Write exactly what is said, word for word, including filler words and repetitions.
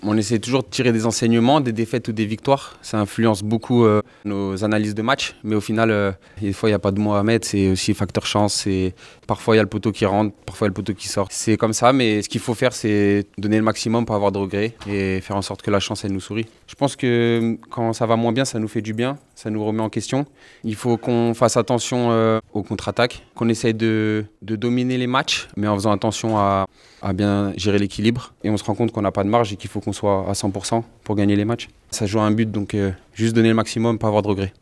On essaie toujours de tirer des enseignements, des défaites ou des victoires. Ça influence beaucoup euh, nos analyses de match. Mais au final, euh, des fois, il n'y a pas de mots à mettre. C'est aussi facteur chance. C'est... Parfois, il y a le poteau qui rentre, parfois, il y a le poteau qui sort. C'est comme ça, mais ce qu'il faut faire, c'est donner le maximum pour avoir de regrets et faire en sorte que la chance, elle nous sourit. Je pense que quand ça va moins bien, ça nous fait du bien. Ça nous remet en question. Il faut qu'on fasse attention euh, aux contre-attaques, qu'on essaye de, de dominer les matchs, mais en faisant attention à, à bien gérer l'équilibre. Et on se rend compte qu'on n'a pas de marge et qu'il faut qu'on soit à cent pour cent pour gagner les matchs. Ça joue à un but, donc euh, juste donner le maximum, pas avoir de regrets.